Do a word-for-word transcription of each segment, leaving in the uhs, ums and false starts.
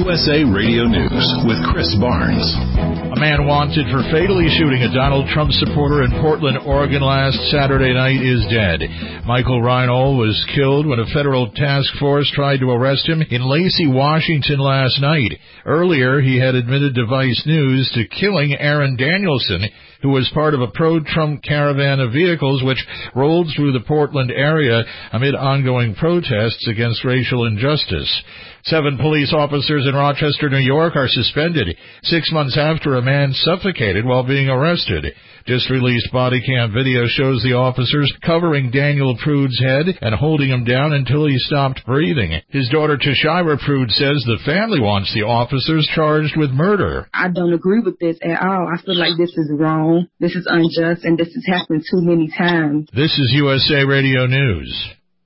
U S A Radio News with Chris Barnes. A man wanted for fatally shooting a Donald Trump supporter in Portland, Oregon last Saturday night is dead. Michael Reinhold was killed when a federal task force tried to arrest him in Lacey, Washington last night. Earlier, he had admitted to Vice News to killing Aaron Danielson, who was part of a pro-Trump caravan of vehicles which rolled through the Portland area amid ongoing protests against racial injustice. Seven police officers in Rochester, New York are suspended six months after a man suffocated while being arrested. Just released body cam video shows the officers covering Daniel Prude's head and holding him down until he stopped breathing. His daughter Tashira Prude says the family wants the officers charged with murder. I don't agree with this at all. I feel like this is wrong, this is unjust, and this has happened too many times. This is U S A Radio News.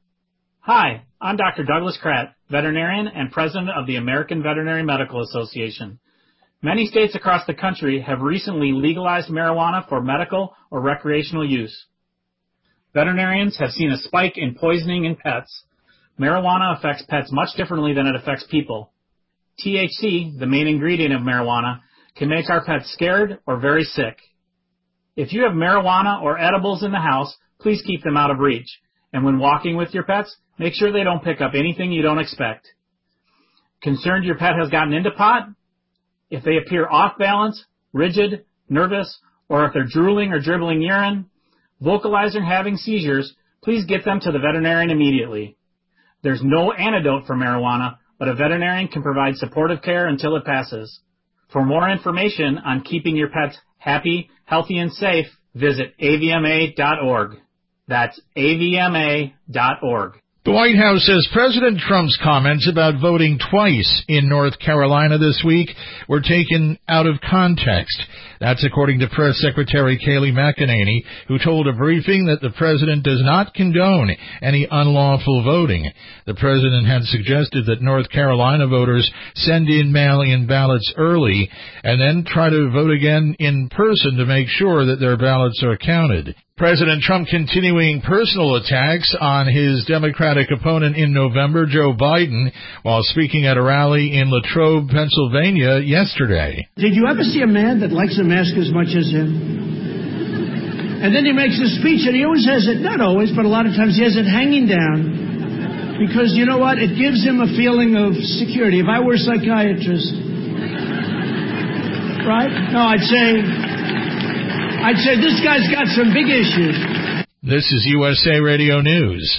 Hi, I'm Doctor Douglas Kratt, veterinarian and president of the American Veterinary Medical Association. Many states across the country have recently legalized marijuana for medical or recreational use. Veterinarians have seen a spike in poisoning in pets. Marijuana affects pets much differently than it affects people. T H C, the main ingredient of marijuana, can make our pets scared or very sick. If you have marijuana or edibles in the house, please keep them out of reach. And when walking with your pets, make sure they don't pick up anything you don't expect. Concerned your pet has gotten into pot? If they appear off balance, rigid, nervous, or if they're drooling or dribbling urine, vocalizing or having seizures, please get them to the veterinarian immediately. There's no antidote for marijuana, but a veterinarian can provide supportive care until it passes. For more information on keeping your pets happy, healthy, and safe, visit A V M A dot org. That's A V M A dot org. The White House says President Trump's comments about voting twice in North Carolina this week were taken out of context. That's according to Press Secretary Kayleigh McEnany, who told a briefing that the president does not condone any unlawful voting. The president had suggested that North Carolina voters send in mail-in ballots early and then try to vote again in person to make sure that their ballots are counted. President Trump continuing personal attacks on his Democratic opponent in November, Joe Biden, while speaking at a rally in Latrobe, Pennsylvania yesterday. Did you ever see a man that likes a mask as much as him? And then he makes a speech, and he always has it, not always, but a lot of times he has it hanging down. Because you know what? It gives him a feeling of security. If I were a psychiatrist, right? No, I'd say... I'd say this guy's got some big issues. This is U S A Radio News.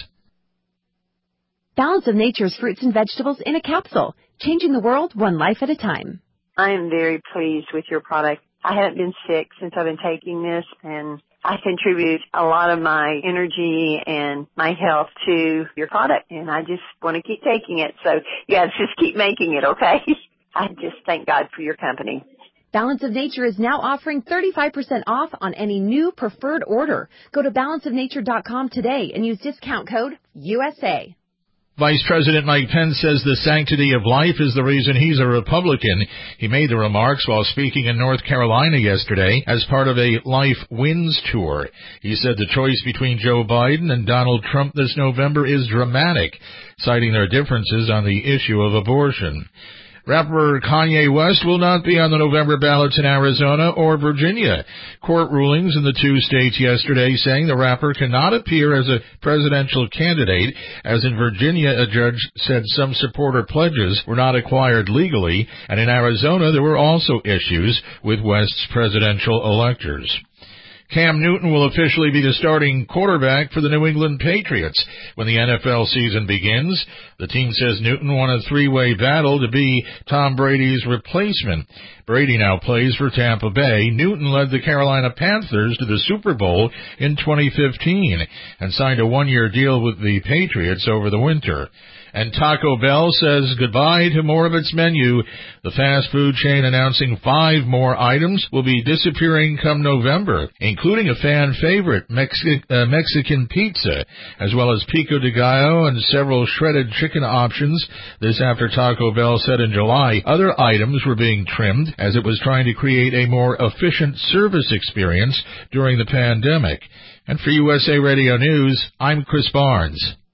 Balance of Nature's fruits and vegetables in a capsule, changing the world one life at a time. I am very pleased with your product. I haven't been sick since I've been taking this, and I contribute a lot of my energy and my health to your product, and I just want to keep taking it. So you guys just keep making it, okay? I just thank God for your company. Balance of Nature is now offering thirty-five percent off on any new preferred order. Go to balance of nature dot com today and use discount code U S A. Vice President Mike Pence says the sanctity of life is the reason he's a Republican. He made the remarks while speaking in North Carolina yesterday as part of a Life Wins tour. He said the choice between Joe Biden and Donald Trump this November is dramatic, citing their differences on the issue of abortion. Rapper Kanye West will not be on the November ballots in Arizona or Virginia. Court rulings in the two states yesterday saying the rapper cannot appear as a presidential candidate, as in Virginia a judge said some supporter pledges were not acquired legally, and in Arizona there were also issues with West's presidential electors. Cam Newton will officially be the starting quarterback for the New England Patriots when the N F L season begins. The team says Newton won a three-way battle to be Tom Brady's replacement. Brady now plays for Tampa Bay. Newton led the Carolina Panthers to the Super Bowl in twenty fifteen and signed a one-year deal with the Patriots over the winter. And Taco Bell says goodbye to more of its menu. The fast food chain announcing five more items will be disappearing come November, including a fan favorite, Mexi- uh, Mexican pizza, as well as pico de gallo and several shredded chicken options. This after Taco Bell said in July other items were being trimmed as it was trying to create a more efficient service experience during the pandemic. And for U S A Radio News, I'm Chris Barnes.